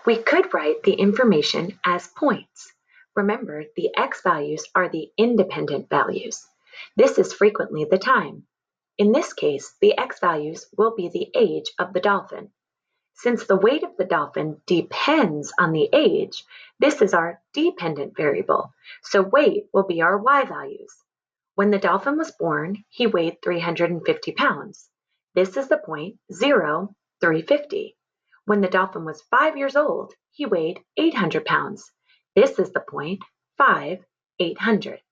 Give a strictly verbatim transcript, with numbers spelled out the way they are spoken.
We could write the information as points. Remember, the x values are the independent values. This is frequently the time. In this case, the x values will be the age of the dolphin. Since the weight of the dolphin depends on the age, this is our dependent variable, so weight will be our y values. When the dolphin was born, he weighed three hundred fifty pounds. This is the point zero, three hundred fifty. When the dolphin was five years old, he weighed eight hundred pounds. This is the point five, eight hundred.